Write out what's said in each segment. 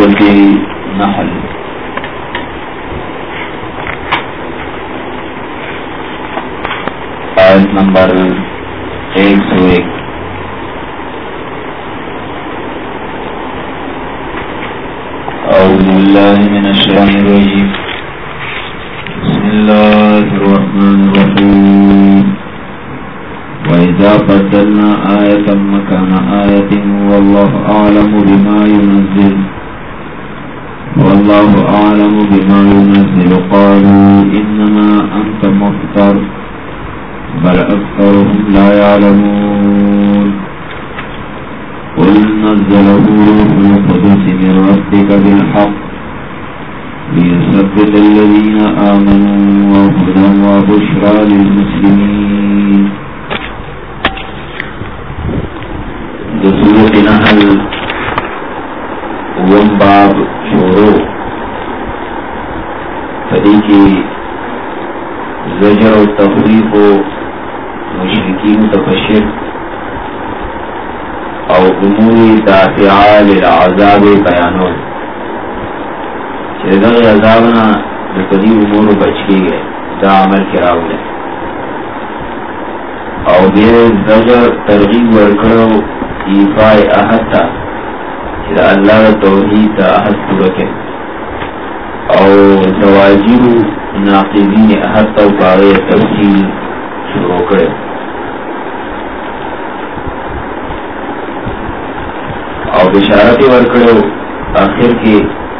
سورۃ النحل آیت نمبر 101. اعوذ باللہ من الشیطان الرجیم. بسم اللہ الرحمن الرحیم. وَإِذَا بَدَّلْنَا آيَةً مَّكَانَ آيَةٍ وَاللَّهُ أَعْلَمُ بِمَا يُنَزِّلُ قَالُوا إِنَّمَا أَنتَ مُفْتَرٍ بَلْ أَكْثَرُهُمْ لَا يَعْلَمُونَ. قُلْ نَزَّلَهُ رُوحُ الْقُدُسِ مِنْ رَبِّكَ بِالْحَقِّ لِيُثَبِّتَ الَّذِينَ آمَنُوا وَهُدًى وَبُشْرَى لِلْمُسْلِمِينَ. سورۃ النحل اوم باب شروع فدی کی زجر و تخویف و مشرکین تفشر او امور دافعہ للعذاب بیانون چیزا عذابنا بقدی امور بچ کی گئے دا عمل کراؤ لے او بیر زجر ترغیب ورکڑو ایفاء احد تا چیزا اللہ توحید تا احد پورکے او زواجر ناقضین احد تا باغی تفصیل شروع کرے او بشارتی ورکڑو آخر کی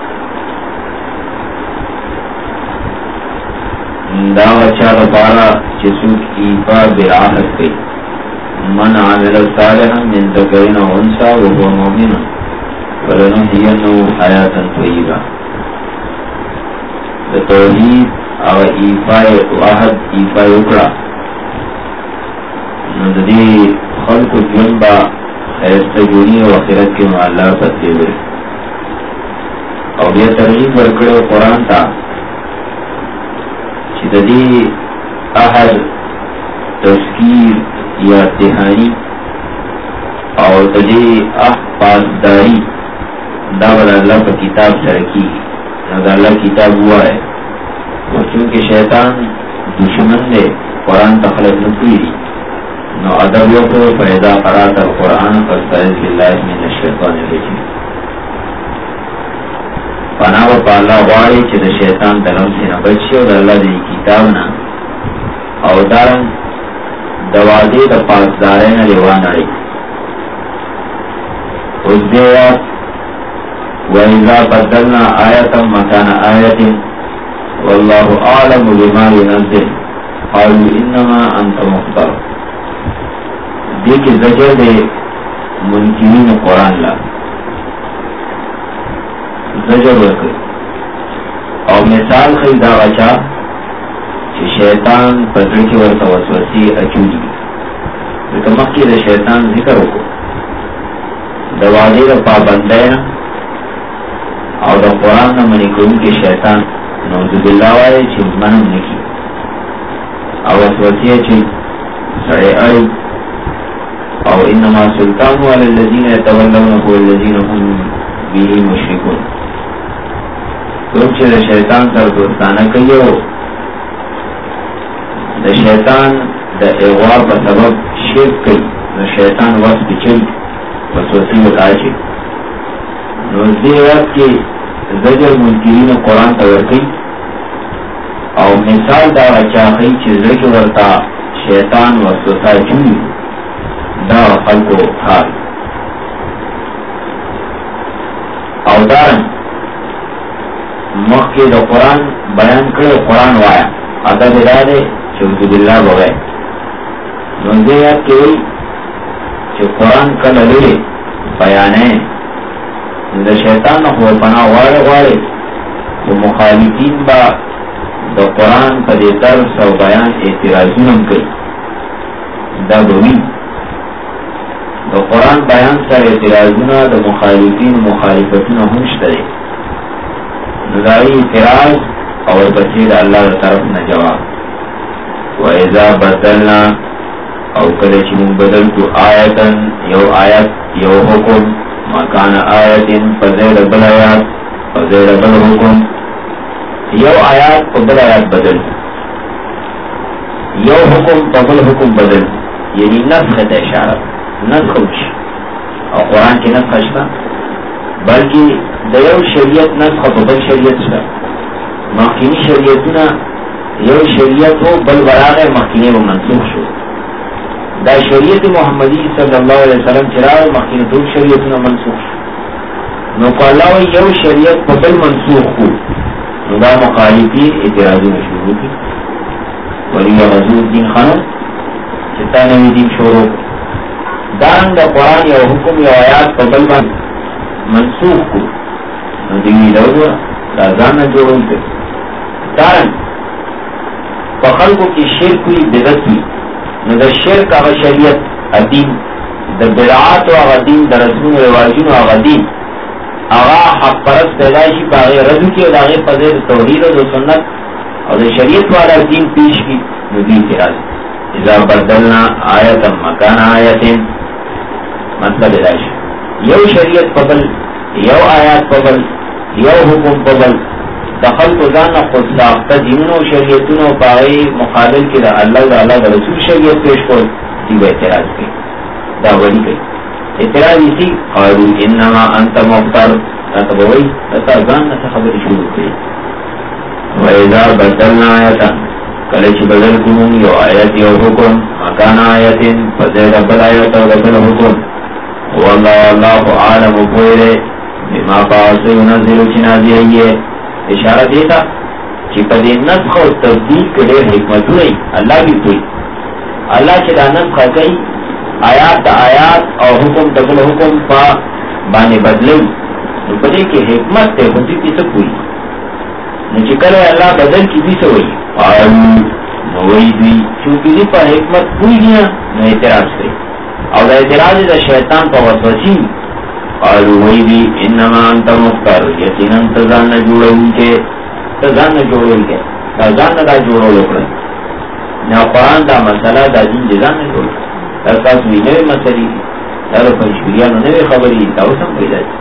دا وچا غبارا چسوک ایفاء بالعہد کئی من عامل صالحا من ذکرین و انسا وهو مومن ولنحینه حیاتا طیبا. توحید او ایفاء عہد ایفاء اکڑا ندی خلق جنبا خیستگونی و آخرت کے معلّہ پتے ہوئے او بیا ترغیب ورکڑے قرآن تا چیدی احد تذکیر یا تہانی اور تجھے پاسداری داول اللہ کا کتاب سرکی نہ اللہ کتاب ہوا ہے اور چونکہ شیطان دشمن نے قرآن تخلق نکلی نو ادب کو فیضا قرات القرآن فاستعذ باللہ من الشیطان الرجیم. پناہ و پالا غواړي چې د شیطان د لمسې نه بچ شي او د الله د کتاب نه او دارن د وعدې د پاسدارۍ نه لیوان اړي. اوس دې وَإِذَا بَدَّلْنَا آيَةً مَّكَانَ آيَةٍ وَاللَّهُ أَعْلَمُ بِمَا يُنَزِّلُ قَالُوا إِنَّمَا أَنتَ مُفْتَرٍ. دیکھ زجر دے منکرین قرآن لا زجر ورکر اور مثال خیدہ غچا کہ شیطان پدر کی ورطا وسوسی اچولی لیکن مکی دا شیطان ذکر ہو دوادی دا پابندین اور دا قرآن نا منکرون کے شیطان نوذ باللہ وائے چھ منم نکی اور وسوسی اچھی سڑے اڑی او انما سلطان علی الذین یتولونه والذین هم به مشرکون. تو چې شیطان سره دوستانه کوي او د شیطان د اغوا په سبب شرک کوي نو شیطان واس پچل وسوسه وکړي نو دې وخت کې زجر منکرین قرآن ته ورکړي او مثال دا راچاخي چې ذکر ورتا شیطان وسوسه کوي دا خلقو حال او دارن مخی دا قرآن بیان کرے قرآن وایا عدد ارادے چوزو باللہ بغیر نوزے یاد کئی چو قرآن کل لئے بیانے دا شیطان خو پناہ وارے تو مخالفین با دا قرآن پا دے درس و بیان اعتراضونم کئی دا بوی دا قرآن بیان سر اعتراضونا دا مخالفین مخالفتون هم شتره نظاری اعتراض اور بچے دا اللہ دا طرف نا جواب. وَإِذَا بَدَّلْنَا او کله چې موږ بدل کو آیتن یو آیت یو حکم مکان آیت فزید بل آیات فزید بل حکم یو آیات پا بل آیات بدل یو حکم پا بل حکم بدل یعنی نسخ تا اشارت نسخ وچ اور قرآن کی نسخ اشتا بلکہ دا یو شریعت نسخ پا بل شریعت شتا مخینی شریعتنا یو شریعت ہو بل براغ مخینی و منسوخ شو دا شریعت محمدی صلی اللہ علیہ وسلم چراغ مخینی تو شریعتنا منسوخ شو نو کو اللہ یو شریعت پا بل منسوخ کو نو دا مخالفی اعتراضوں میں شروع کی ولی غزور دین خانو چتا نوی دین شروع دان دا قرآن یا حکم یا آیات پا بل منسوخ کو نو دیوی دو دا زانا جوڑوں پہ دارن پا خلقوں کی شرک ہوئی بدت ہوئی نو دا شرک آغا شریعت دین دا بدعات و آغا دین دا رسول و رواجین و آغا دین آغا حق پرست پیدایشی پا آغی رضو کی و دا آغی فضل توحید و سنت اور دا شریعت والا دین پیش کی نو دین تراز اذا بدلنا آیتا مکان آیتین مطلب داشت یو شریعت قبل یو آیات قبل یو حکم قبل دخل تو زانا خود ساختہ دینوں شریعتوں پائی مقابل کی دا اللہ دا رسول شریعت پیش کر دیو اعتراض کی دا ولی کی اعتراض اسی قالو انما انت مفتر نتبوئی تا زانا تا خبر شروع کی وَإِذَا بَدَّلْنَا آیَةً کلچ بدل کنون یو آیت یو حکم مکان آیت فزید بل آیت و بل حکم واللہ عالم پوئرے بما پاسی نزل چنازی ہے اشارہ دیتا چی پدی نسخ و تبدیل کدے حکمتو نہیں اللہ بھی کوئی اللہ چلا نسخ کئی آیات دا آیات اور حکم دبل حکم پا بانے بدلو پدے کی حکمت تے خودی کی سب ہوئی نچکر اللہ بدل کی بھی سوئی قالو نوئی دوی چونکہ دی پا حکمت ہوئی گیا نو اعتراض کئی اور اعتراض دا شیطان پا وسوسی قالو وی دی انما انت مفتر یقینا تزان جوڑوں کے تزان جوڑوں کے تزان دا جوڑوں لکڑے نا قرآن دا مسئلہ دا دین جزان جوڑوں ترکاس بھی نوے مسئلی در پنشوریانو نوے خبری تاوسم پیدا دی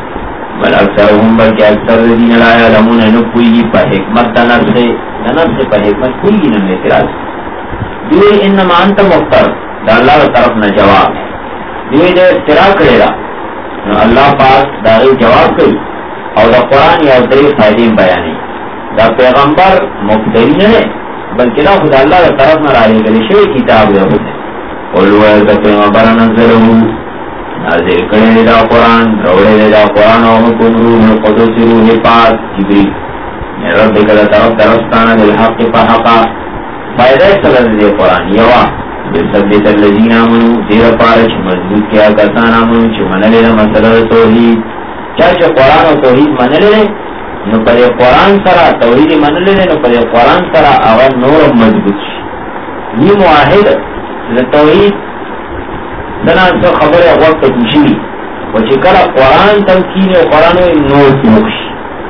بل اکثرهم بلکہ اکثر دین لا یعلمون نکوئی پا حکمت دا نفس پا حکمت کوئی نم اعتراض دوئی انما انت مفتر دا اللہ طرف نہ جواب دوئی دا اختراع کرے دا اللہ پاک داغی جواب کئی اور دا قرآن یا دری فائدین بیانی دا پیغمبر مفتری نہیں بلکہ دا خدا اللہ دا طرف نہ راہی کلی شوی کتاب دا خود ہے قلو ایسا پیغمبر نظرہو نازل کرے دا قرآن روڑے دا قرآن و حکم روح قدس روح پاک جبریل میں رب کلا طرفتانا بالحق پا حقا فائدہ سلط دے قرآن یوا بثبت الذین آمنوا دیر پارچ مضبوط کیا کسان آمنوا چھ منلے دا مسئلہ توحید چاچہ قرآن و توحید منلے نو پر قرآن سرا توحید منلے نو پر قرآن سرا اول نور مضبوط شی یہ معاہد توحید دنا سو خبر وقت کشی وچکر قرآن تمکین و قرآن و نور مکشی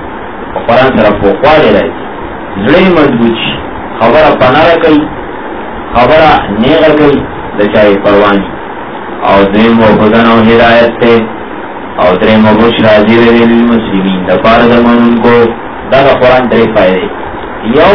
قرآن سرا فوقوالے رہی زڑی مضبوط شی خبر پناہ کئی خبر نیغ گئی دچائی پروانی اور درم و خدن و ہدایت تے اور درم و بشرا زیر للمسلمین دپار دمن ان کو دا قرآن ترے فائدے یو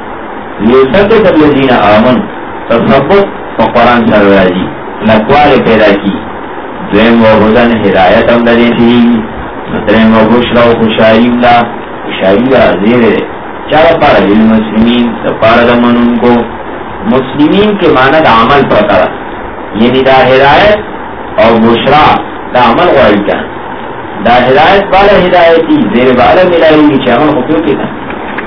لیوسکت الذین آمن تصبت و قرآن سرورازی لکوال پیدا کی درم و خدن ہدایت ام دے تھی درم و بشرا و خوشایم دا خوشایم دا زیر چار پار للمسلمین دپار دمن ان کو مسلمین کے معنی دا عمل پرتا یعنی دا ہدایت اور بشرا دا عمل غوری کان دا ہدایت بالا ہدایتی زیر بالا ملائی گی چاہم خطور کی کان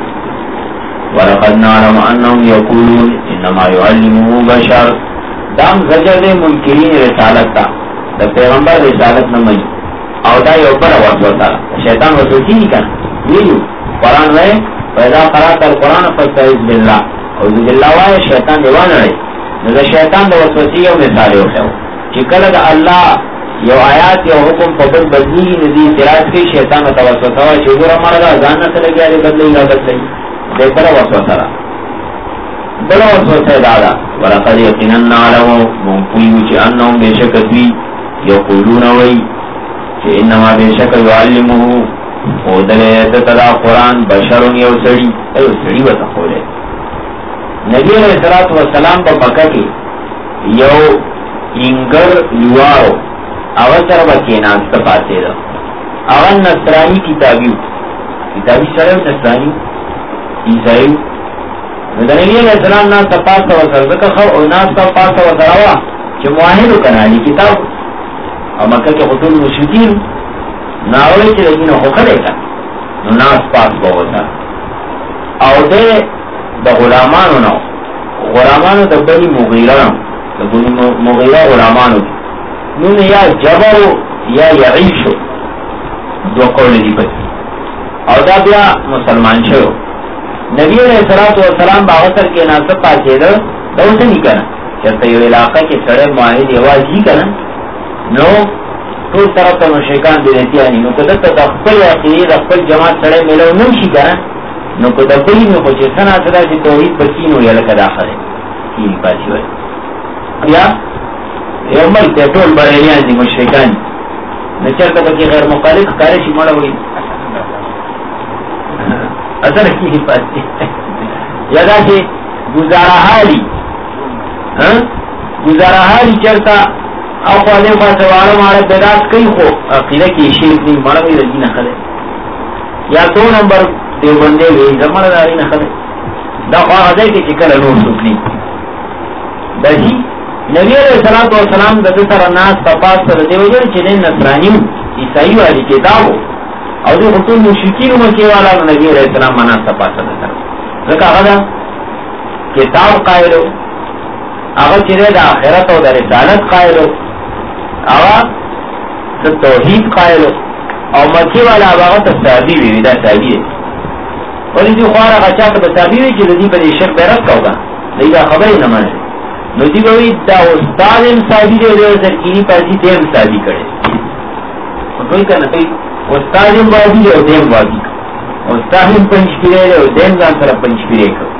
وَلَقَدْ نَعْلَمُ أَنَّهُمْ يَقُولُونَ إِنَّمَا يُعَلِّمُهُ بَشَرٌ دام زجر منکرین رسالت تا دا پیغمبر رسالت نمائی او دا یو پر وصوتا شیطان وصوتی نہیں کان ویلو قرآن رہے فَإِذَا قَرَأْتَ الْقُرْآنَ فَاسْتَعِذْ بِاللَّهِ اور باللہ وائے شیطان دیوان رہے نظر شیطان دا وسوسی یو مثال ہو خیو چکل دا اللہ یو آیات یو حکم پبت بدلی ندی اعتراض کی شیطان دا وسوسا وائے چیزور ہمارا دا زاننا سلگیا دے بدلی گا بدلی دے پر وسوسا را بلا وسوسا دادا ولقد یقینن نعلمو منقویو چی انہم بے شکت بھی یقولون وی کہ انما بیشک یعلمہ خودلے دتدا قرآن بشرون یو سڑی بتا خولے. نبی علیہ السلام پا مکہ کی یو انگر لوارو اوسر با کیناست پاتے دا اغن نصرانی کتابی سڑے نصرانی عیسائیو نبی علیہ السلام ناس پاسا وسر ذکر خو او ناس پاسا وسر آوا چه معاہدو کنالی کتاب او مکہ کے خطول مشرکین ناولی چه لگین خوخلے کا نو ناس پاس با وسر او دے دا غلامانو نو غلامانو دا بنی مغیرہ غلامانو دی نون یا جبرو یا یعیشو دو قول دی پتی او دا بیا مسلمان شو. نبی علیہ السلام باغتر کے ناصب پاچے دا اسے نہیں کنا چلتا یو علاقہ کے سڑے معاہد یواز ہی کنا نو تو طرف تا مشرکان دیتی آنی نو کدتا دخپل عقیدی دخپل جماعت سڑے ملو نمشی کنا نو کدبلی میں خوچے سنا صدا سی توحید بسینو یا لکا داخل ہے کینی پاسی ہوئی یا یو ملک ٹول بریلیان دی مشرکان نچرتا بکی غیر مقالق کارشی مڑا ہوئی اثر کی پاسی یا دا سی گزارا حالی چرتا او خوانے پاس وارا مارا بیداس کئی خو عقیدہ کی شیخ نہیں مڑا ہوئی رجی نخل ہے یا 2 نمبر دیو بندے ہوئی زمان داری نخل ہے دا خواہ دے کے چکل نور سکنی دا جی نبی علیہ السلام دا سر ناس تپاس سر دیو جل چلین نصرانیو عیسائی والی کتابو او دو خطول مشرکین مکی والا نبی علیہ السلام مناس تپاس سر سر ذکا غدا کتاب قائلو اغا چلے دا آخرت و دا رسالت قائلو اغا دا توحید قائلو او مکی والا آغا تصابی بھی دا صحابی ہے ولی جو خوار اغا چاہتا بصحابی بھی چلو دی پا دی شرک بیرت کاؤگا لیکن خبری نمانے نو دی بوئی دا استاد صحابی دے دے سرکینی پاسی دیم صحابی کرے کوئی کہنا کوئی استاد بازی دے دیم بازی استاد پنچ پیرے دے دیم جان سر پنچ پیرے کرو.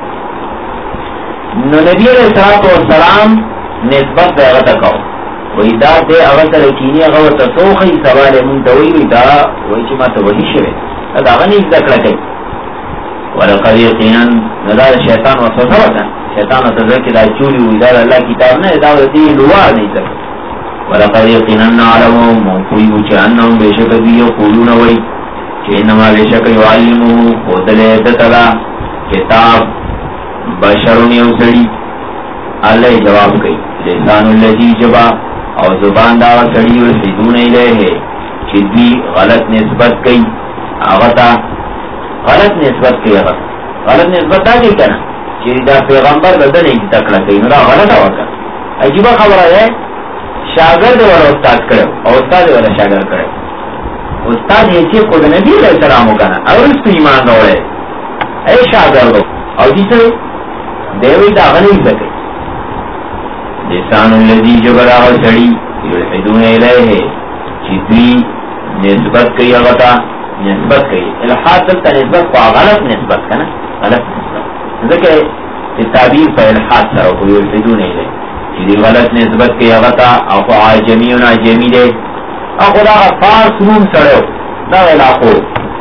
نو نبی علیہ السلام نسبت دے اغتا کاؤ وی دا دے اغتا رکینی اغتا سوخی سوال منتوی وی دا وی چی ما تا وحی شوے دا غنی ذکر کئی ولقد یقینا ندار شیطان وسوسه وکړه شیطان ته ځکه دا چوری وې دا الله کتاب نه دا دې لوار نه ځکه ولقد یقینا علمهم موقوی چې انهم بشک دی یقولون وای چې انما بشک یعلمه خودله دتلا کتاب بشرون یوسړي الله جواب کوي لسان الذی جبا او زبان دا سړي ورسیدون الیه چې دی غلط نسبت کوي هغه غلط نسبت کی غلط نسبت دا کی کنا چیز دا پیغمبر بدن ایک تکڑا کئی نرا غلط آوکا عجیبہ خبر ہے شاگرد والا استاد کرو اور استاد والا شاگرد کرو استاد ایسی خود نبی علیہ السلام کنا اور اس کو ایمان روڑے اے شاگرد اور جیسے دیوی دا غنی سکے لسان اللذی جبرا و سڑی یلحدون الیہ چیزوی نسبت کئی اغتا نسبت کئی الحاد دلتا نسبت کو غلط نسبت کنا غلط نسبت ذکر تعبیر پر الحاد سر کو یلحدون الیہ چیزی غلط نسبت کئی اغتا او عجمیون عجمی دے او خدا فارس روم سڑو دا علاقو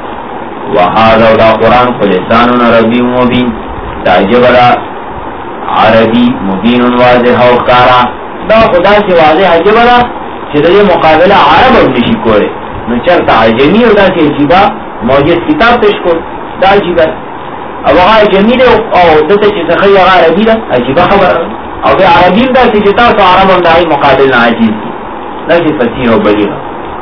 وحادا دا قرآن کو لسانون عربی مبین دا جبرا عربی مبین واضح و کارا دا خدا سے واضح جبرا چیزی مقابلہ عرب اب نشی کورے نو چرتا عجمی او دا سی عجیبا موجود کتاب پیش کر دا عجیبا او اغا عجمی دے او دتا چیز خی اغا عربی دا عجیبا خبر او بے عربیم دا سی چیتا تو عرب اب دائی مقابلنا عجیز دی دا سی فسیر و بلیغا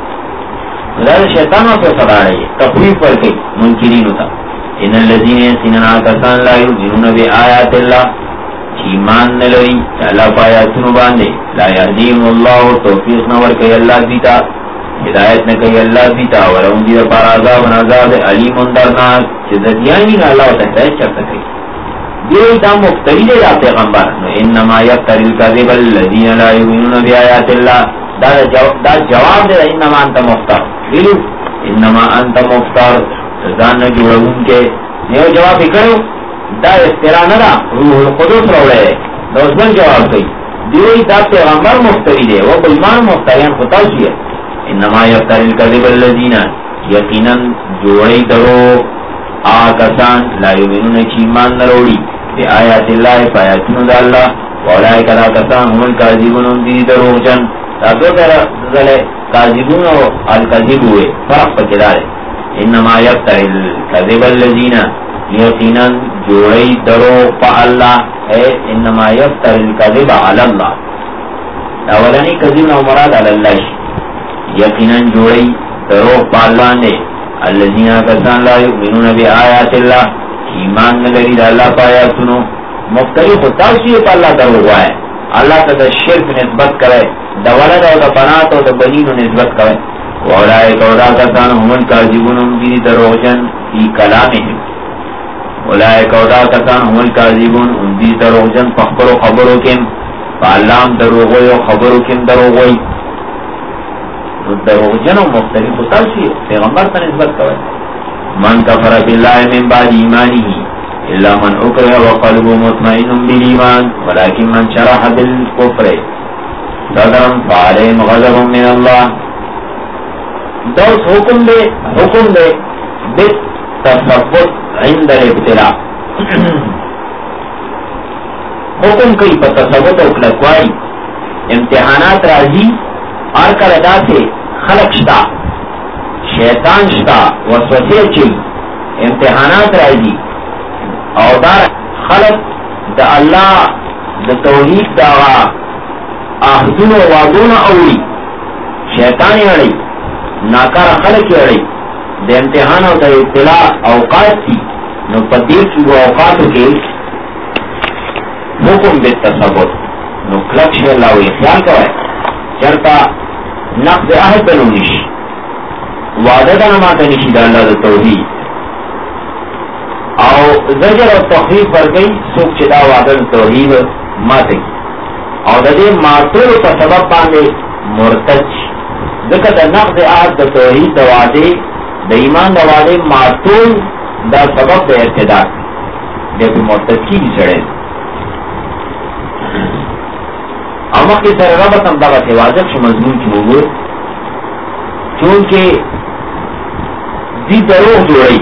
دا شیطان واسو صدا رہی ہے تقویب پر کئی منکرین ہوتا ان اللذین سنن آکسان لا یؤمنون بی آیات اللہ ایمان نلوی اللہ پایاتنو باندے لا یهدیم اللہ توفیق نور کئی اللہ دیتا ہدایت نہ کئی اللہ دیتا ولہم دیتا پر عذاب عذاب علیم درناک چیزتیانی نا اللہ تحتاج چر سکئی دیو دا مفتری دے دا پیغمبر انما یفتر الكذب الذین لا یؤمنون بی آیات اللہ دا جواب دے انما انت مفتر بلو انما انت مفتر زان جوڑون کے نیو جواب کرو دا افترا ندا روح القدس روڑے دا اس بل جواب کئی دیوئی دا پیغمبر مفتری دے وہ بلمان مفتریان خطاوشی ہے انما یفتر الکذب الذین یقینا جوڑی درو آکسان لا یؤمنون چی ایمان نروڑی بی آیات اللہ فایاتون دا اللہ واولائک دا کسان هم الکاذبون دی درو جن دا دو در کاذبون و الکذب ہوئے فرق پکدارے انما یفتر الکذب الذین یقینا جوڑی درو پا اللہ ہے انما یفتر الکذب علی اللہ اولانی کذب نو مراد علی اللہ یقینا جوڑی درو پا اللہ نے الذین کسان لا یؤمنون بی آیات اللہ ایمان نلری دا اللہ پایا سنو مختلف تاثیر پا اللہ درو ہوا ہے اللہ تا دا شرک نسبت کرے دا ولد و دا بنات و دا بنین نسبت کرے وَأُولَٰئِكَ وَلَا كَسَانَ هُمُ الْكَاذِبُونَ فِي دَرُوجًا فِي كَلَامِهِمْ أُولَٰئِكَ وَلَا كَسَانَ هُمُ الْكَاذِبُونَ فِي دَرُوجًا فَخْبَرُ خَبَرُكِمْ فَعَلَّام دروغوی و خبرکم دروغوی دروغجن و مختلف تاثیر پیغمبر تا نسبت کرے من کفر باللہ من بعد ایمانه الا من اکرہ وقلبه مطمئن بالایمان ولكن من شرح بالکفر صدرا فعليهم غضب من اللہ دوس حکم دے بالتثبت عند الابتلاء حکم کئی پا تصبت و کلکوائی امتحانات راضی آرکر ادا سے خلق شتا شیطان شتا وسوسے چل امتحانات راضی او دار خلق دا اللہ دا توحید دا آہدون و وعدون اولی شیطانی اڑی ناکار خلق اڑی دا امتحان و دا ابتلاء اوقات تھی نو پدیر کی وہ اوقاتو کے حکم بالتصبت نو کلک شو اللہ وی خیال کوئے چرتا نقض عہد بنو نش وعدہ نماتا نشی دا اللہ دا توحید او زجر و تخفیف پر گئی سوک چدا وعدہ دا توحید ماتا گی او دا دے ماتول تا سبب باندے مرتد ذکر دا نقض عہد دا توحید دا وعدے دا ایمان دا وعدے ماتول دا سبب دا ارتداد دے پی مرتد کی بھی سڑے اما کی سر ربط ہم داغت واضح شو مضمون کی مبور چونکہ دی دروغ جوڑی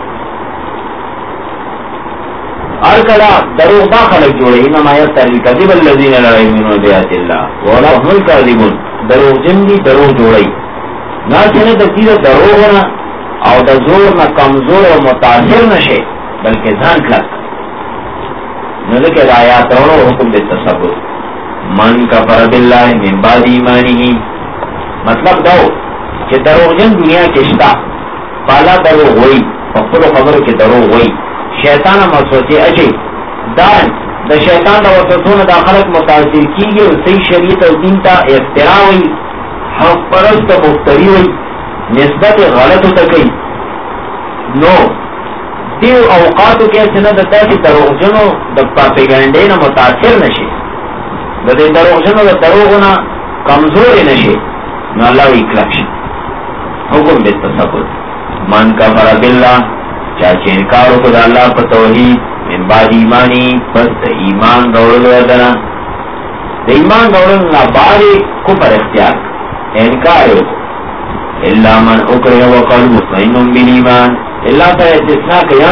ارکلا دروغ دا خلق جوڑی انما یفتر الکذب الذین لا یؤمنون بآیات اللہ ولا هم الکاذبون دروغ جن دی دروغ جوڑی نا چنے دا تیر دروغ نا او دا زور نا کمزور و متاثر نشے بلکہ ځان کلک نلکہ دا آیات روڑو حکم دے تصبر من کفر باللہ من بعد ایمانی مطلب دو کہ دروغجن دنیا کشتا پالا دروغ ہوئی فقر و خبر کے دروغ ہوئی شیطان مسوسے اچھے دان دا شیطان دا وسوسون دا خلق متاثر کی گئے سی شریعت و دین تا افتراء ہوئی حق پرست مفتری ہوئی نسبت غلط تکی نو دیو اوقاتو کیسے نہ دتا کہ دروغجنو دا پاپیگنڈے نہ متاثر نشے دے دروغجنو دا دروغنا کمزور نشے نو اللہ اکلکش حکم بالتصبر من کفر باللہ چاچے انکارو کو دا اللہ پر توحید من بعد ایمانی پس دا ایمان دوڑلو ادنا دا ایمان دوڑلو بعد کفر اختیار انکارو اللہ من اکرہ وقلب مطمئن بالایمان اللہ تا استثناء کیا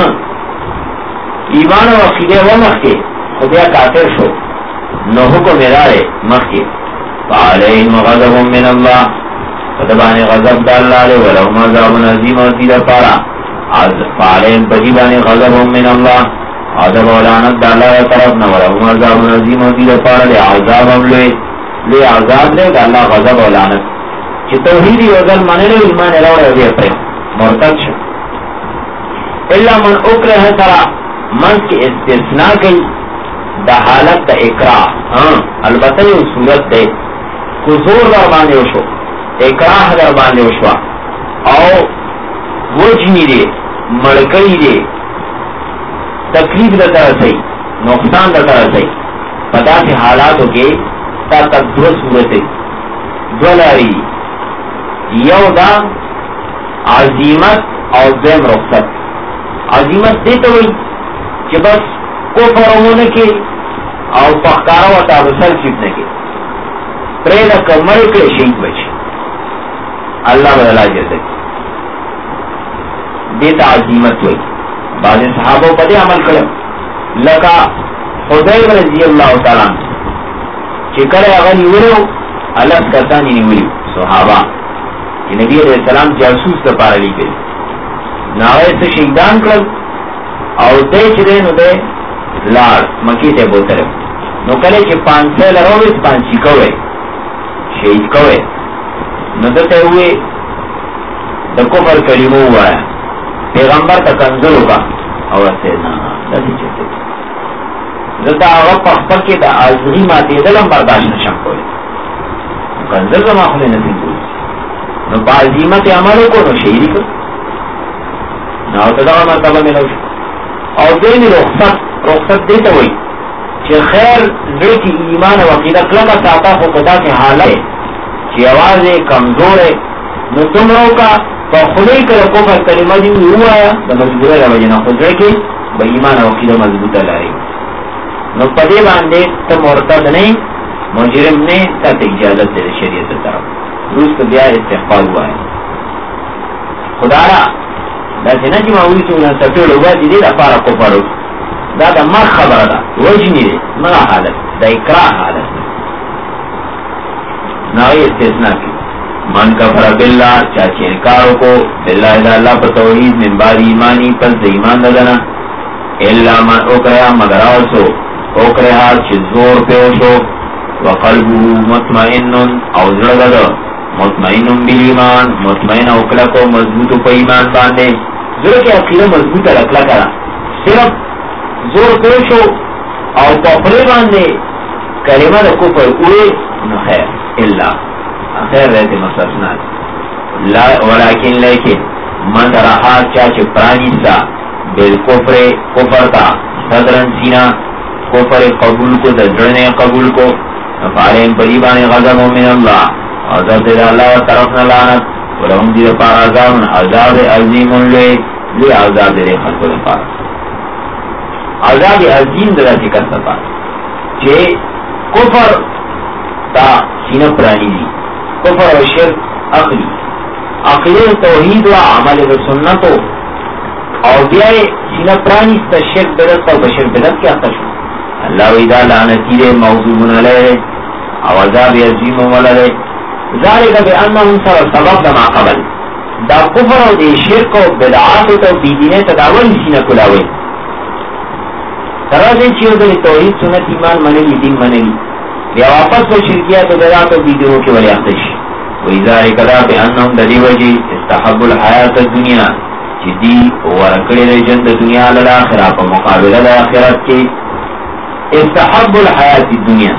ایمان و عقیدے و مخی خودیا کافر شو نو حکم ادارے مخی فعلیم غضب من اللہ فتبان غضب دا اللہ لے ولہم عذاب عظیم و زیدہ پارا فعلیم بجیبان غضب من اللہ عذاب و لعنت دا اللہ طرفنا ولہم عذاب عظیم و زیدہ پارا لے عذاب ہم لے عذاب لے دا اللہ غضب و لعنت چی توحیدی وزل مانے لے ایمان روڑے ہوئے پر مرتد شو اللہ من اکرہ سرا من کی استثناء کی دا حالت دا اکراہ البتہ یہ صورت دے حضور در باندے وشو اکراہ در باندے وشوا او وجنی دے مڑکئی دے تکلیف دا ترسی نقصان دا ترسی پتا سے حالاتوں کے تا تک دو صورت دو لاری یو دا عظیمت اور دیم رخصت عظیمت دیتا ہوئی کہ بس کفر ہونے کے اور پخکارا و تابسل چپنے کے پریدہ کمرے کے شہید بچے اللہ بدلا جیسے دیتا عظیمت ہوئی. بعض صحابوں پدے عمل کرو لکا حذیفہ رضی اللہ تعالیٰ چکر اگر نیولو الگ کسانی نیولی صحابہ کہ نبی علیہ السلام جاسوس دا پارا لی کری ناغی سے شہیدان کرل اور دے چدے نو دے لار مکی تے بوتر نو کلے چی 500 لرویس 500 کوئے شہید کوئے نو دتے ہوئے دا کفر کریمو ہوا ہے پیغمبر تا کنزل ہوگا اور اسے نا لذی چیتے دتا آغا پخپر کے دا آزغی ماتی دلم برداشت نشم کوئے کنزل کا ماخولی نصیب ہوئی نو با عظیمت عملو کو نو شہیدی کو نو تدا مرتبہ میں نوش اور دینی رخصت دیتا ہوئی چی خیر دیتی ایمان و عقیدہ کلکا ساتا خو پتا سے حال ہے چی آواز کمزور ہے نو تم رو کا تو خدای کرو کو پر کلمہ دی ہوا ہے دا مجبورہ روجنا خود رکے با ایمان و عقیدہ مضبوطہ لاری نو پدے باندے تا مرتد نہیں مجرم نے تا اجازت دے شریعت طرف روز کو بیا استحقاق ہوا ہے خدا را دا سینا چی ماوی سونا سفیر لگا دی دا پارا کو پارو دا دا مر خبر دا وجنی دے مرا حالت دا اکراہ حالت ناوی استثناء کی من کفر باللہ چاچی انکارو کو باللہ دا اللہ پر توحید من بعد ایمانی پس دا ایمان ددنا اللہ من اکریا مگر آسو اکریا چی زور پیوشو وقلبو مطمئن او زردد مطمئن بالایمان مطمئن اکلکو مضبوط پا ایمان باندے زور کے عقیدہ مضبوط رکلا کرا صرف زور پیوشو او پاپرے باندے کلمہ دا کفر اوئے نو خیر اللہ خیر رہتے مستثنا ولیکن لیکن من رہا چاچ پرانیستا بالکفر کفر تا صدرن سینا کفر قبول کو دجرنے قبول کو فارین پریبان غضب من اللہ عذاب دے اللہ طرفنا لعنت ولہم دیر پار عذاب عظیم لے عذاب دے خلق دے پار عذاب عظیم دے سکت پار چھے کفر تا سینہ پرانی دی کفر و شرک عقلی عقلی توحید و عمل و سنتو اور بیائے سینہ پرانی تا شرک بدت تا بشر بدت کیا تشو اللہ ویدہ لعنتی دے موضوع علیہ او عذاب عظیم ولدے ذالک بے انہم سبب دما قبل دا کفر و دے شرک و بدعات و بیدینے تداول سینہ کلاوے طرح سے چیو دے توحید سنت ایمان منلی دین منلی یا واپس و شرکیات و بدعات و بیدیوں کے ولی اختش ویزاری کدا بے انہم دلی وجی استحب الحیات الدنیا جدی ورکڑی دے جند دنیا للآخرہ پا مقابلہ لآخرت کی استحب الحیات الدنیا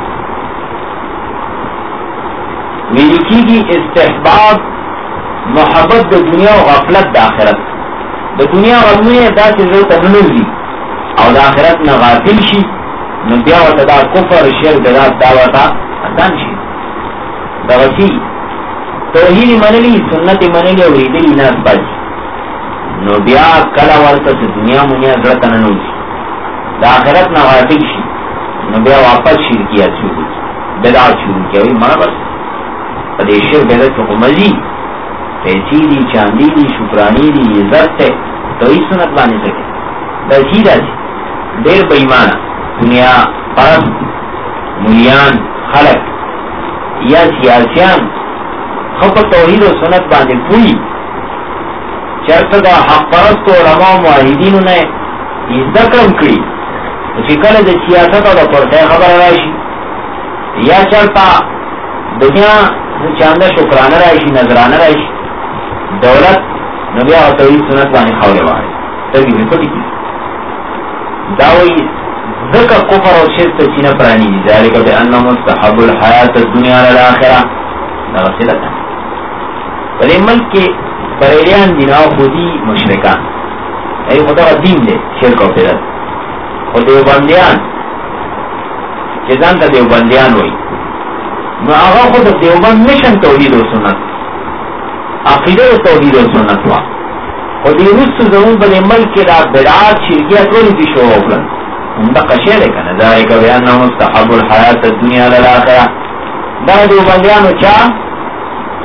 میری کی گی استحباب محبت دا دنیا و غفلت دا آخرت دا دنیا غلمی دا چیزو تننوزی او دا آخرت نا غافل شی نو بیاوتا دا کفر شرک دا دعوتا ادان شی دا غسی توحید منلی سنت منلی و ریدلی ناس باج نو بیا کلا ورطا سے دنیا منیا زرطا ننوزی دا آخرت نا غافل شی نو بیا واپس شرکیات شروع بدعات شروع کیا ہوئی مانا بس پدیشر بدعات کو مزی پیسی دی چاندی دی شکرانی دی عزت ہے تو ہی سنت لانے سکے دا سیدھا سی دیر بیمانا دنیا پرست ملیان خلق یا سیاسیان خب توحید و سنت باندے پوئی چرت دا حق پرست و علماء و معاہدین نے ذکرم کری فکر دا سیاست و دا پرسے خبر رائشی یا چرتا دنیا چاندہ شکرانہ رائشی نظرانہ رائشی دولت نبیہ و توحید سنت باندے خولے وارے ترگی میں پٹی کی داوئی ذکر کفر و شرک سینہ پرانی دی ذالک بے انہا مستحب الحیات الدنیا للآخرہ نغسلتا پلے ملک کے بریلیان دیناو خودی مشرکان ای خدا دین دے شرک و پیدت خود دیوبندیان چیزان تا دیوبندیان ہوئی نو آغا خود دیوبند مشن توحید و سنت عقیدہ توحید و سنت وا خود روس زمون بل ملک کے دا بدعات شرکیات رولی پیشو اوپلن ہم دا قشیر ہے کنا ذالک بیاننا مستحب الحیات الدنیا للآخرہ دا دیوبندیانو چا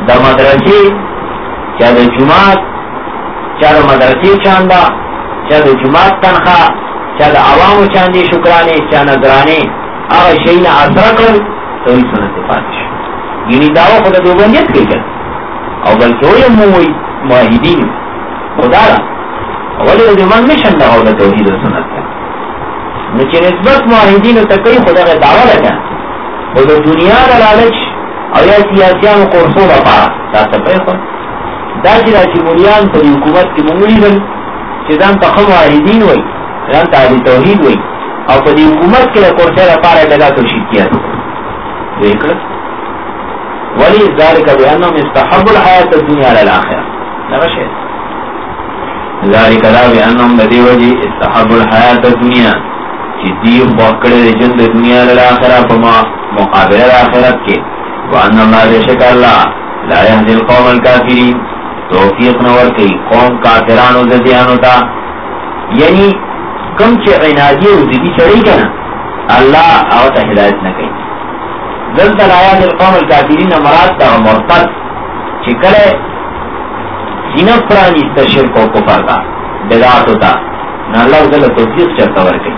دا مدرسی چا دا جماعت چا دا مدرسی چاندا چا دا جماعت تنخوا چا دا عوامو چاندی شکرانے چا نظرانے آغا شئینا اثر کرل توحید سنت پاتش یعنی دعوی خدا دیوبندیت کئی کر او بلکہ ہوئی موحدین خدا را اولی رضی من مشن دا غول توحید سنت کا نچے نسبت موحدین تکی خدا کا دعوی لگا خدا دنیا دا لالچ او یا سیاسیان قرصو دا پارا دا تپری خود دا چرا چی مولیان پر حکومت کی ممولی بل چی دان تخم موحدین وی دان تحلی توحید وی او پر حکومت کے لئے قرصے دا پارا لگا توشید کیا دیکھ ولی ذالک بانہم استحب الحیات الدنیا للآخرہ نغشید ذالک لا بانہم بدی وجی استحب الحیات الدنیا چی دیو باکڑے جند دنیا للآخرہ پما مقابل الآخرت کے وان اللہ بشک اللہ لا یهدی القوم الکافرین توفیق نور کی قوم کافران و زدیانو تا یعنی کم چی عنادی و زدی چڑی کنا اللہ آوتا ہدایت نہ کئی دلتا لایات القوم الکافرین مراد تا مرتد چکلے سینف پرانی استا شرک و کفر تا بدعات ہوتا نا اللہ دل توفیق چرتا ورکی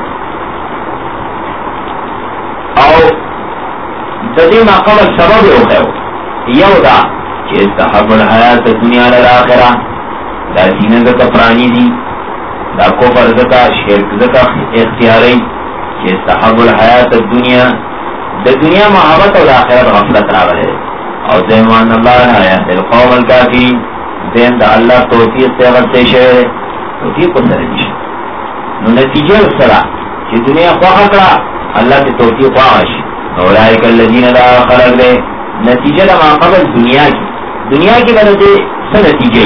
او ددی ما قبل سبب ہو گئے یو دا چی استحب الحیات دنیا للآخرہ دا سینہ دکا پرانی دی دا کفر دکا شرک دکا اختیاری چی استحب الحیات دنیا دا دنیا محبت اور آخرت غفلت راولے اور دیمان اللہ آیات القوم الکافرین دین دا اللہ توفیق تیغت تیشے توفیق کو سرنیش نو نتیجہ السلح چی دنیا خواہ کرا اللہ کی توفیق خواہش اولائک اللذین لا خلق دے نتیجہ دا ما قبل دنیا کی بلدے سا نتیجہ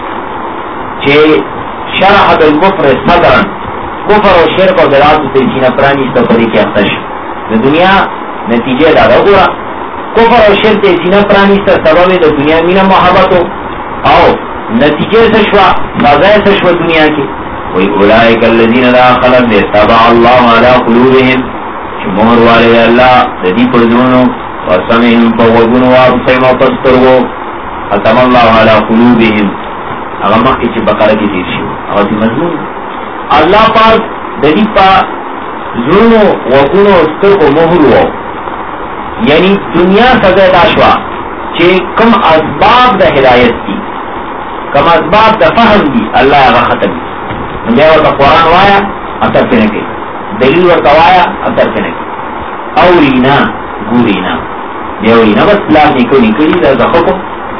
چی شرح بالکفر صدرن کفر و شرک و برات و تلسین پرانی استفادی کی اختش دنیا نتیجہ دادا گورا کفر اور شرک سینہ پرانی سا سبب دا دنیا مینا محبت ہو او نتیجہ سشوا فضائے سشوا دنیا کی وی اولائک اللذین لا خلق دے تبع اللہ علی قلوبہم چی مہر والے اللہ ردی پردونو وسمہم پوگونو وابسیم پسترگو ختم اللہ علی قلوبہم اگر مخی چی بقرہ کی تیر شو اگر تی مضمون اللہ پاک ردی پا ظلم وقونو استر کو مہر ہو یعنی دنیا سزید آشوا چی کم اسباب دا ہدایت کی کم اسباب دا فهم دی اللہ اگا ختم دی جائے ورطا قرآن وایا اثر پہ نکے دلیل ورطا وایا اثر پہ نکے اولینا گورینا دیولینا بس لا نکلی دا حکم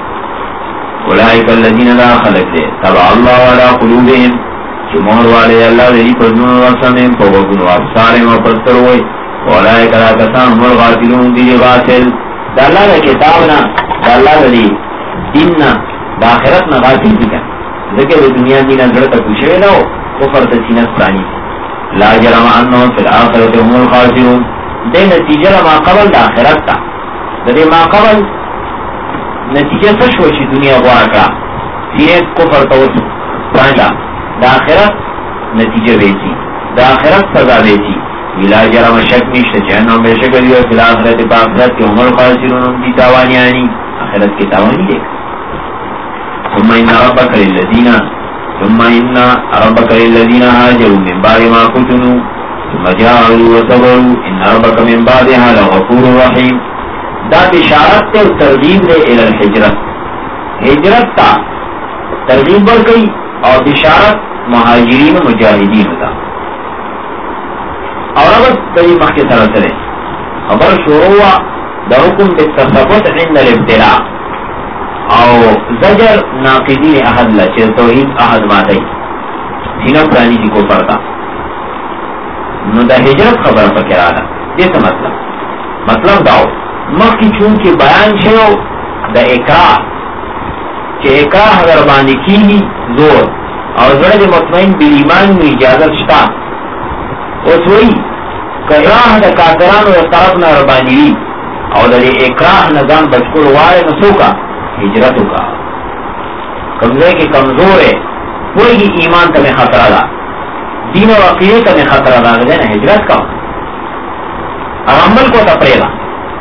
اولئک الذین لا خلق دے تبع اللہ علی قلوبہم چی مہر والے اللہ دلی پردون ورسمیں پوگن و افساریں و پستر ہوئے اولئک لا کسان هم الغافلون دی غافل دا اللہ دا کتابنا دا اللہ دا دیننا دا آخرتنا غافل دی کن ذکر دنیا دینا زرطا پوشوے لو کفر تسینت پرانی لا جرم انہم فی الآخرت هم الخاسرون دے نتیجہ ما قبل دا آخرت تا دے ما قبل نتیجہ سشوشی دنیا غوارکا سینت کفر توس پرانی دا آخرت نتیجہ بیچی دا آخرت سزا بیچی ولا جرم شک نشت چہنم بے شک دیو فی الآخرت پا آخرت کے عمر خاسرون ان کی تاوانی آنی آخرت کی تاوانی دیکھ ثم ان ربک للذین حاجروا من بعد ما فتنوا ثم جاءوا وصبروا ان ربک من بعدها لغفور رحیم دا بشارت تے ترغیب دے الى الحجرت ہجرت تا ترغیب بر گئی اور بشارت مہاجرین و مجاہدین ہوتا اور اب کئی مخی سرسلے خبر شروع دا حکم بالتصفت عند الابتلاء او زجر ناقدین احد لچے توحید احد ماتی سینہ پرانی جی کو پڑتا نو دا ہجرت خبر پکر آلا جیسا مطلب داو مخی چونکہ بیان شنو دا اکراہ چے اکراہ اگر باندی کی زور اور زرد مطمئن بالایمان میں اجازت شتا اس وہی کراہ دا کافران و طرف نا ربانیوی اور دا اکراہ نظام بچکر وارے نسو کا ہجرتو کا کمزے کے کمزور ہے کوئی ہی ایمان تمہیں خطرہ دا دین و عقیدے تمہیں خطرہ دا گزے نا ہجرت کا عمل کو تپرے گا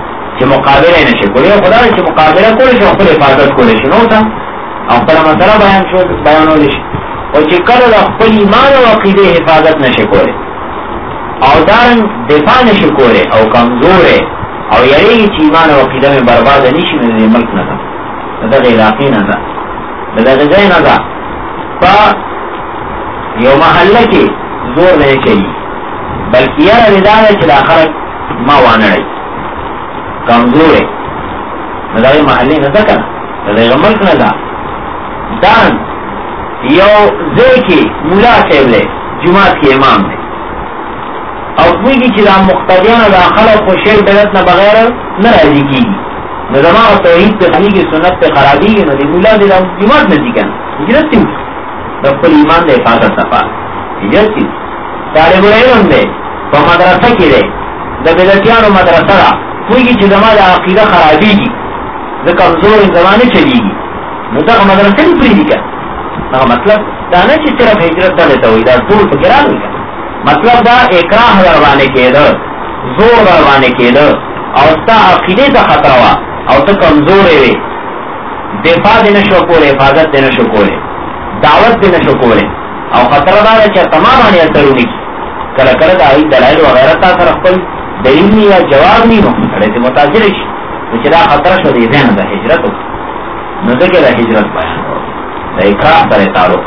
چې مقابله نشي کولای، خدای چې مقابله کولی شي خپل حفاظت کولی شي، نو تا او خپل مسله بیانول شي. او چې کله د خپل ایمان او عقیده حفاظت نشي کولای او دارن دفاع نشي کولای او کمزور او یریږي چې ایمان او عقیده مې برباد نشي، نو د ملک نه ده، دغه علاقې نه ده، دغه ځای نه ده. په یو محله کې زور نه کوي، بلکې یاره دا ده چې د آخرت ما وانړی کمزور نو دغه محلې نه ده که نه، دغه ملک نه ده. دان یو ځای کې ملا صاحب دی، جماعت کې امام دی، او پوهېږي چې دا مقتدیانو دا خلک خو شرک بدعت نه بغیر نه راضي کېږي، نو زما توحید پې خلیږي، سنت پې خرابېږي، نو د ملا دی دا جماعت نه ځي که نه، هجرت دي د خپل ایمان د حفاظت لپاره هجرت دي. طالب العلم دی، په مدرسه کې دی، د بدعتیانو مدرسه ده، پوهېږي چې زما د عقیده خرابېږي، زه کمزور یم، زما نه چلېږي، نو دغه مدرسه دې پرېږدي که هغه مطلب دا نه چې صرف هجرت دغې ته وایي، دا ټول پکې راغلي که مطلب دا اکراه در باندې کېده، زور در باندې کېده او ستا عقیدې ته خطره وه او ته کمزورې وې، دفاع دې نه شو کولی، حفاظت دې نه شو کولی، دعوت دې نه شو کولی، او خطره دا ده چې تمام باندې اثر ونکړي. کله کله د هغوی دلایل وغیره تا سره خپل دلیل ني یا جواب ني، نو سړی ترې متاثره شي، نو چې دا خطره شو دې ځای نه ده هجرت وکړو. نو ځکه د هجرت بیان د اکراه سره تعلق.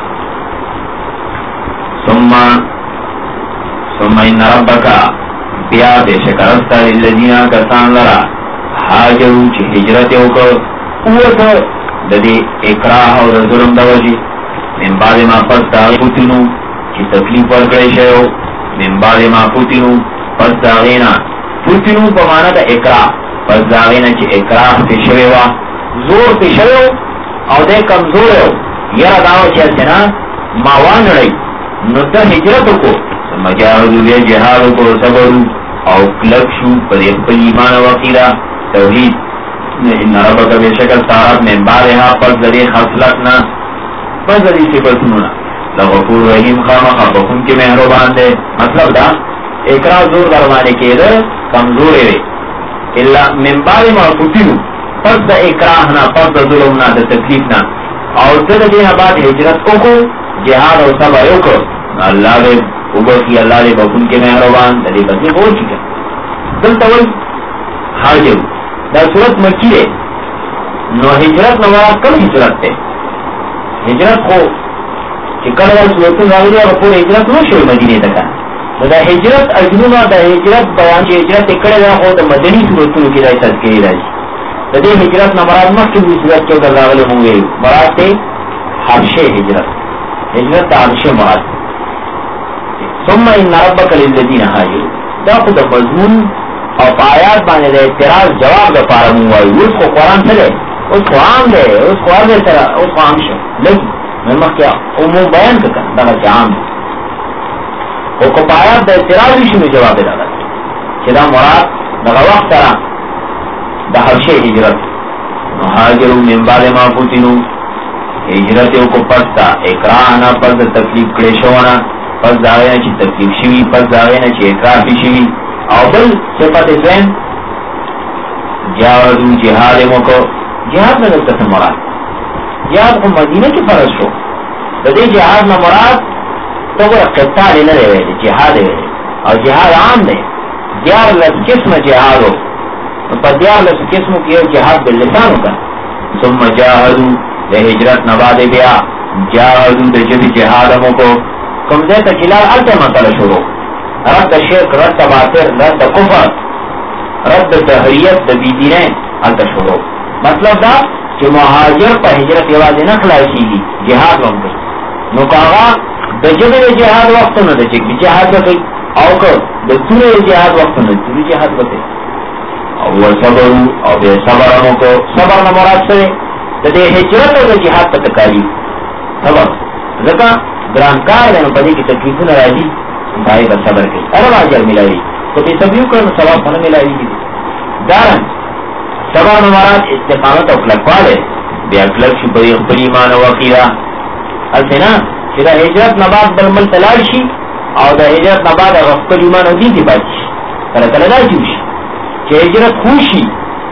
ثم ان ربک بیا بشک رستا للذین کسان لرا هاجروا چې هجرت وکړ اوته د دې اکراه او د ظلم د وجې من بعد ما پس فتنو چې تکلیف ورکړی شوی، من بعد ما فتنو پس داغینا، فتنو په معنا د اکراه، پس داغینا چې اکراه پې شوی وه، زور پې شوی او دی کمزور و، یره دا وه چې هسې ما وانړئ، نو ته هجرت وکړو، مجاهدو بیا جهاد وکړو، صبرو او کلک شو پر خپل ایمان او عقیده توحید. ان ربک بشکل سارت من بعدها پس د دې خصلت نه، پس د دې صفتونو نه لغفور رحیم خامخا بخونکي مهربان دی. مطلب دا اکراه زور در باندې کېده، کمزورې وې، الا من بعد ما فتنو پس د اکراه نه، پس د ظلم نه، د تکلیف نه، او ته د دې نه بعد هجرت وکړو، جهاد او صبر وکړو، الله دې وبخي، الله دې بخونکي مهربان د دې بدلې به وشي که دلته وایي هاجر. دا صورت مکی دی، نو هجرت نه مراد کوم هجرت دی؟ هجرت خو چې کله دا صورتونه راغلي هغه پورې هجرت نه شوی مدینې ته که نو دا هجرت اجرونه د هجرت بیان چې هجرت یې کړی دا خو د مدني صورتونو کې دا تذکرې راځي. د دې هجرت نه مراد مخکې د صورت کې ورته راغلی مونږ ویلو مراد دی حبشې هجرت، هجرت د حبشې مراد. ثم ان ربک للذین هاجروا، دا خو د مضمون او په آیات باندې د اعتراض جواب دپاره مونږ وایو. اوس خو قرآن څه دی؟ اوس خو عام دی، اوس خو هر ځای سره اوس خو عام شو لږ مخکې عموم بیان کړه دغسې عام دی، خو که په آیات د اعتراض وشي نو جواب یې دغه چې دا مراد دغه وخت سره د حبشې هجرت. نو هاجروا من بعد ما فتنو، هجرت یې وکړو پس د اکراه نه، پس د تکلیف کړې شوه نه، پس د هغې نه چې تکلیف شوي، پس د هغې نه چې اکراه پې شوي. او بل صفت دویم جاهدو، جهاد یې وکړو. جهاد نه دلته څه مراد؟ جهاد خو مدینه کې فرض شو، د دې جهاد نه مراد ته ګوره قتال یې نه دی ویلی، جهاد یې ویلی، او جهاد عام دی، 14 قسمه جهاد و، په 14 قسمو کې یو جهاد باللسان وکړه. ثم جاهدو د هجرت نه بعد بیا جاهدو د ژبې جهاد هم وکړو. کوم ځای ته چې لاړ هلته مسله شروع، رد شرک، رد باطل، رد کفر، رد دهریت، د بېدینۍ هلته شروع. مطلب دا چې مهاجر په هجرت یوازې نه خلاصېږي، جهاد هم کوي. نو که هغه د ژبې د جهاد وختونه د جهاد به کوي، او که د تورې د جهاد وختونه د تورې جهاد به کوي. او صبرو او بیا صبر هم وکړو. صبر نه مراد څه دی؟ د دې هجرت او د جهاد په تکالیف صبر، ځکه ګران کار دی، نو په دې کې تکلیفونه راځي، هغې به صبر کوي، هغه به اجر میلاوي. که بې صبري وکړه نو ثواب خو نه میلاوېږي. دارن صبر نه مراد استقامت او کلکوالی، بیا کلک شي په خپل ایمان او عقیده. هلته نه چې د هجرت نه بعد بل ملک ته لاړ شي او د هجرت نه بعد هغه خپل ایمان او دین کې پاتې شي. کله کله داسې وشي چې هجرت خو شي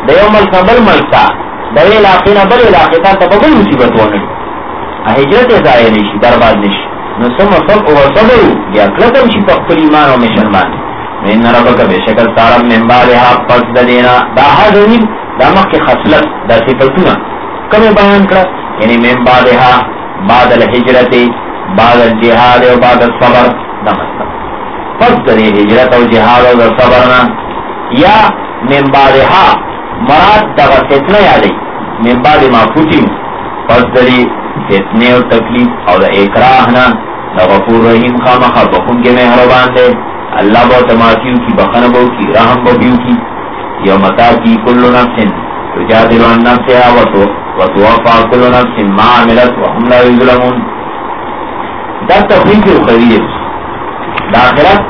دا یو ملک بل ملک تا دا علاقی نا بل علاقی تا تا بل مصیبت ونی حجرت ضائع نشی برباد نشی نو سم صبرو یا کلتم شی پخپل ایمان و مشن بانی ان ربک بے شکل سارم من بعدها پس دا دینا دا حضرین دا مخی خصلت دا صفتونا کم بیان کرا یعنی من بعدها بعد الحجرت بعد الجہاد و بعد الصبر دا مطلب پس دا دی حجرت و جہاد و صبرنا یا من بعدها مراد دا فتنہ یادی من بعد ما فتیم پس دا دی فتنے و تکلیف اور اکراہنا دا غفور رحیم خامخا بخون کے مہربان دے اللہ بہت معافیوں کی بخنبوں کی رحم ببیوں کی یوم تاتی کل نفس تجادل عن نفسها وتوفى كل نفس ما عملت وهم لا يظلمون دا تفریق اخروی دا آخرت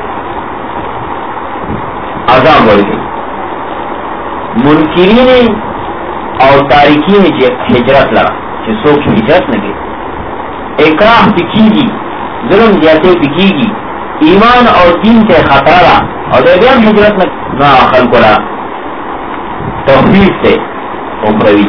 عذاب ورگئی منکرین اور تارکین ہجرت لگا کہ سوچ ہجرت نہ گئے اکراہ پکی گی ظلم جیسے پکی گی ایمان اور دین سے خطرہ اور دیگر ہجرت نہ خلق را تخفیف سے اخروی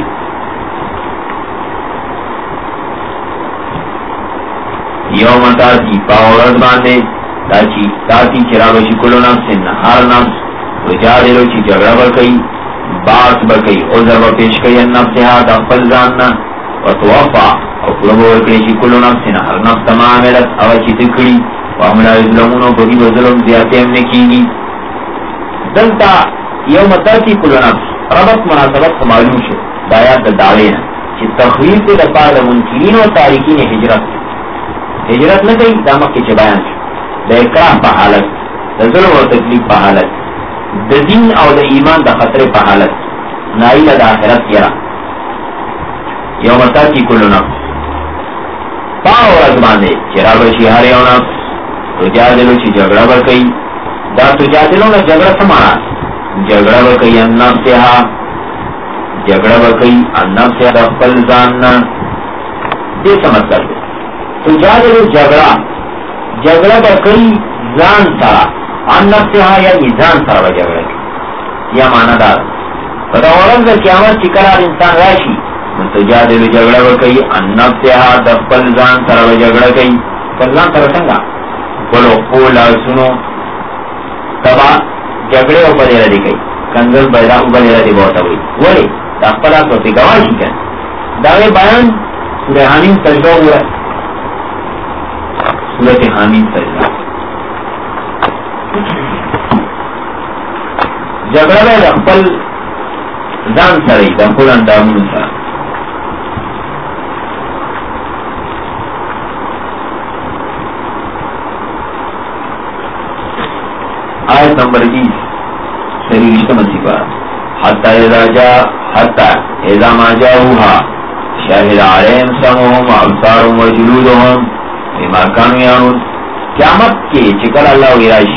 یوم تاتی پاورد باندے تاتی چراغشی کلو نفس ہر نفس وجادلو چی جگڑا برکئی باس برکئی عذر و پیش کئی النفسها دخل زاننا وتوفا او قربو ورکلیشی کلو نفس ہر نفس تماملت اوچی تکڑی وهم لا یظلمون و بگی و ظلم زیادتی ہم نے کی گی دلتا یوم تاتی کلو نفس ربط مناسبت کو معلوم شو دایات دعوینا چی تخویف دے دپار دا منکرین و تارکین ہجرت نہ گئی دامک کے چبیان شو دا اکراہ پا حالت دا ظلم و تکلیف پا حالت دا دین او دا ایمان دا خطر پا حالت نائل دا آخرت یرا یوم تاتی کلو نفس پاو رزمان دے چرا بشی ہر یو نفس تجادلو چی جگڑا برکئی دا تجادلو نا جگڑا سمانا جگڑا برکئی النفسها جگڑا برکئی النفسها دخل زاننا دے سمجھ کر دے تجادلو جگڑا برکئی زان سارا النفسها یا زان سارا جگڑا کی یا مانا دار پتا ورم در قیامت چکرار انسان راشی تجادلو جگڑا برکئی النفسها دخل زان سارا جگڑا کئی فلزان سارا سنگا بولو قول سنو تبا جگڑے او بدیرہ دی گئی کنزل بیدہ او بدیرہ دی بہتا ہوئی ولی تاقبلا سوتی گواشی کن داوے بیان سورہ حامین سجدہ ہوا سورہ حامین سجدہ جگڑا بے دخپل زان سرئی دخپل اندامون سر آیت نمبر 20 سریشتہ منصیبہ حتی اذا ما جاؤوها شاہد علیہم سموہم وابصارهم وجلودهم بما كانوا یعملون قیامت کے چکل اللہ ویراش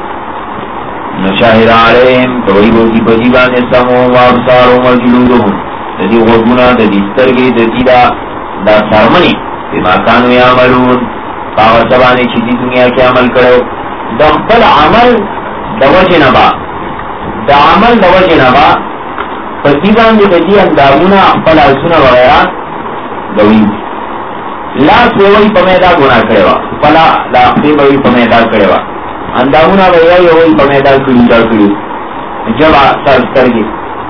نشاہد علیہم توئی بوتی پجیبان سموہم وابصارهم وجلودهم تدی غدونا تدی سترگی تدی دا سرمنی بما كانوا یعملون پاور سبانی چیزی دنیا کے عمل کرو دخبل عمل دوجه نبا دا عمل دوجه نبا پسیبان دی بجی اندامونا اقبل عرصونا وغیرہ دوی لا سوئی پمیدہ گناہ کڑیوا پلا لا اقبی بوئی پمیدہ کڑیوا اندامونا وغیرہ وئی پمیدہ کڑیو جب سر کرگی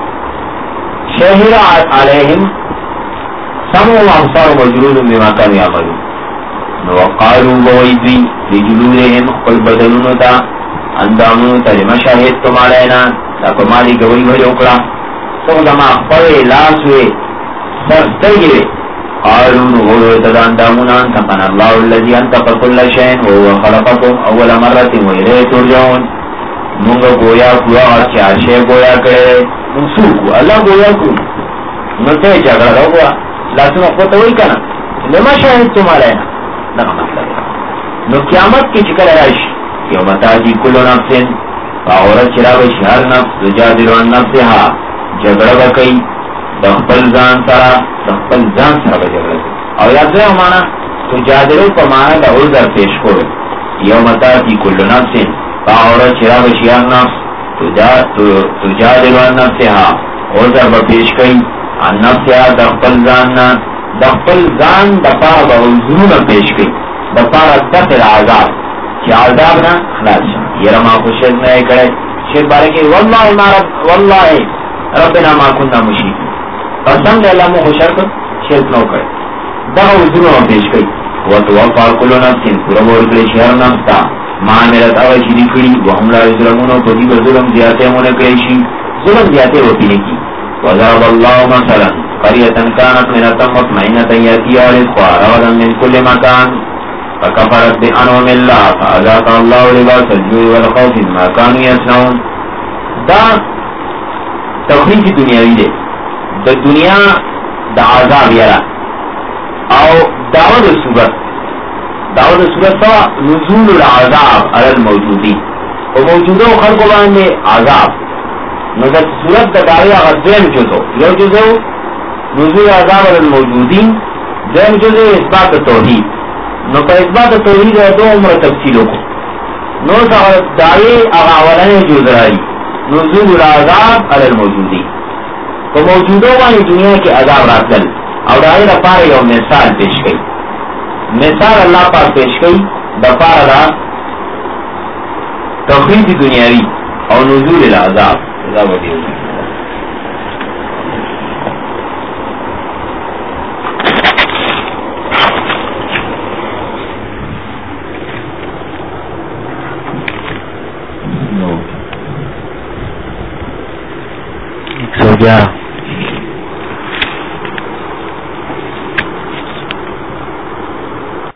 شہر علیہم سمو وابصار وجلود بما كانوا يعملون وقالوا بوئی لجلودهم قل بدلونو تا اندامون تلما شاہد تمہارینا لکو مالی گوئی بھائی اکڑا تو دما پوے لاسوے سرستگیوے قالون غلو تدا اندامون انتقن اللہ اللذی انتق کل شین وهو خلقکم اول مرت ویلے ترجعون منگا گویا کوا چاشے گویا کرے منسوکو اللہ گویا کو نتے جگڑا رو گوا لاسونا خود ہوئی کنا لما شاہد تمہارینا نقا مطلب نو قیامت کی چکل رائش یوم تاتی کلو نفس فاورت چراب شہر نفس تجادل عن نفسها جگڑا بکئی دخپل زان سرا بجگڑا کئی اور یاد رہے ہمانا تجادلو پا مانا دا عذر پیش کرو یوم تاتی کلو نفس فاورت چراب شہر نفس تجادل عن نفسها عذر به پیش کئی النفس یا دخل زاننا دخل زان دپار به عذرون پیش کئی دپار دفع العذاب چی عذاب نا خلاص شا یہ ما کو شرک نئے کرے شرک بارے کہ واللہ ربنا ما کننا مشرکین قسم دے اللہ مو شرک نو کرے دا عذرون پیش کئی وتوفى كل نفس پورا ورکڑی شہر نفس تا ما عملت اوشی نکڑی وهم لا یظلمون و پدی ظلم زیادے ہونے کریشی ظلم زیادے ہوتی نکی وضرب اللہ مثلا قریتا كانت منتا مطمئنتا یاتیها رزقها رغدا من كل مكان فكفرت بانعم الله فاذاقها الله لباس الجوع والخوف بما كانوا يصنعون دا تخریجی دنیاوی دے دا دنیا دا عذاب یرا او دعوت صورت سوا نزول العذاب علی الموجودین و موجودہ خلق باندے عذاب نزل صورت دا دعوی اگر دیم جزو یو جزو نزول عذاب علی الموجودین دیم جزو اثبات توحید نو پا اثبات توحید ہے دو عمر تفصیلوں کو نو سا دعوی اگر اولانی جزرائی نزول العذاب علی الموجودین تو موجودوں باندے دنیا کے عذاب راتل اور دعوی دا پارے یو مثال پیش گئی مثال اللہ پاک پیش گئی دفار دا تخریج دنیاوی اور نزول العذاب عذاب دیو سو گیا